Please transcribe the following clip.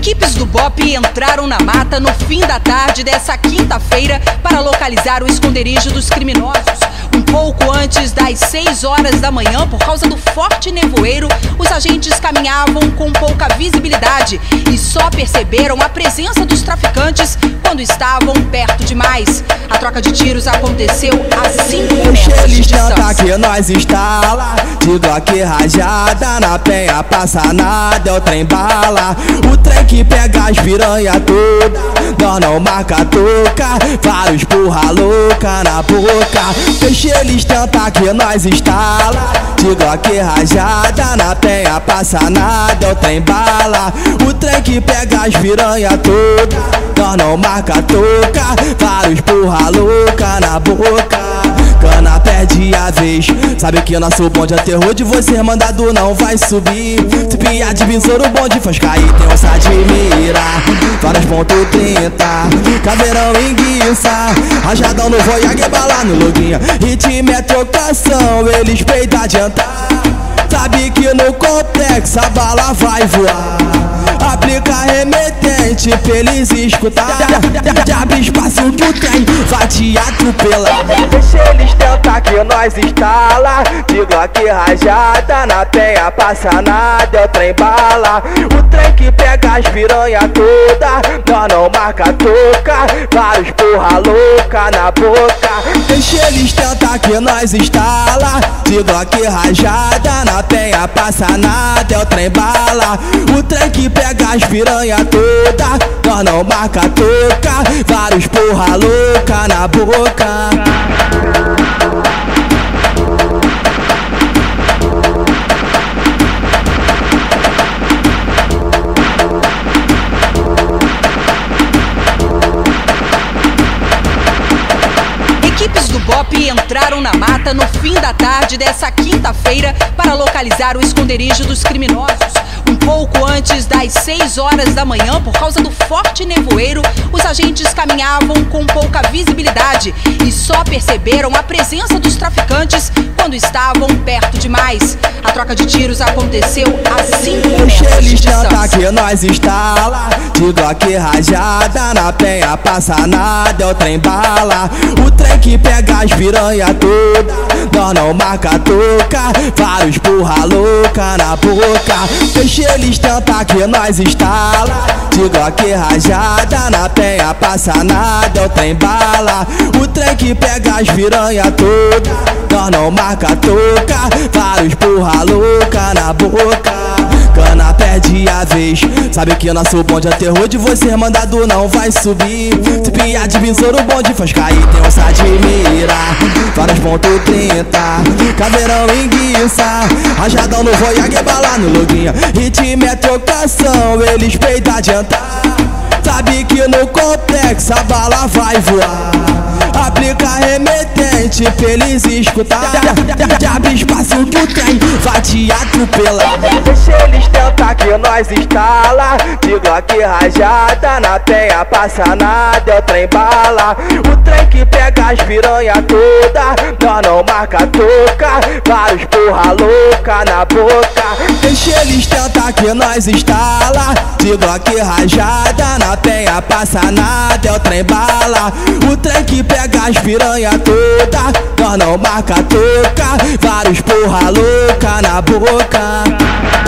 Equipes do BOP entraram na mata no fim da tarde dessa quinta-feira para localizar o esconderijo dos criminosos. Um pouco antes das 6 horas da manhã, por causa do forte nevoeiro, os agentes caminhavam com pouca visibilidade e só perceberam a presença dos traficantes quando estavam perto demais. A troca de tiros aconteceu a 5 metros de distância. Que nós instala, de Glock rajada, na penha passa nada, é o trem bala. O trem que pega as piranha toda, nós não marca toca, vários porra louca na boca. Deixa eles tentar que nós instala, de Glock rajada, na penha passa nada, é o trem bala. O trem que pega as piranha toda, nós não marca toca, vários porra louca na boca. Cana perde a vez, sabe que nosso bonde é terror, de você mandado não vai subir. Se piar de besouro, o bonde faz cair, tem onça de mira, várias ponto 30, caveirão em guiça, rajadão no voyage, bala no loguinha, ritmo é trocação, eles peidam adiantar. Sabe que no complexo a bala vai voar, aplica remetente pra eles escutar. De abre espaço que o trem vai te atropelar. Deixa eles tentar que nós instala, de Glock rajada, na penha passa nada, é o trem bala. O trem que pega as piranha toda, nós não marca toca, vários porra louca na boca. Deixa eles tentar que nós instala, de Glock rajada, na penha passa nada, é o trem bala. O trem que pega as piranha toda, nós não marca toca, vários porra louca na boca. Equipes do BOP entraram na mata no fim da tarde dessa quinta-feira para localizar o esconderijo dos criminosos. Um pouco antes das 6 horas da manhã, por causa do forte nevoeiro, os agentes caminhavam com pouca visibilidade e só perceberam a presença dos traficantes quando estavam perto demais. A troca de tiros aconteceu a 5 metros de distância. Que nós instala, de Glock rajada, na penha passa nada, é o trem bala. O trem que pega as piranha toda, nós não marca toca, vários porra louca na boca. Deixa eles tentar que nós instala, de Glock rajada, na penha passa nada, é o trem bala. O trem que pega as piranha toda, nós não marca toca, vários porra louca na boca. Cana perde a vez, sabe que nosso bonde é terror, de você mandado não vai subir. Se piar de besouro, o bonde faz cair, tem onça de mira, várias ponto 30, caveirão em guiça, rajadão no voyage, bala no loguinha, ritmo é trocação, eles peidam adiantar. Sabe que no complexo a bala vai voar, aplica remetente pra eles escutar. De abre espaço que o trem vai te atropelar. Deixa eles tentar que nós instala, de Glock rajada, na penha passa nada, é o trem bala. O trem que pega as piranha toda, nós não marca toca, vários porra louca na boca. Deixa eles tentar que nós instala, de Glock rajada, na penha passa nada, é o trem bala. O trem que pega as piranha toda, nós não marca toca, vários porra louca na boca.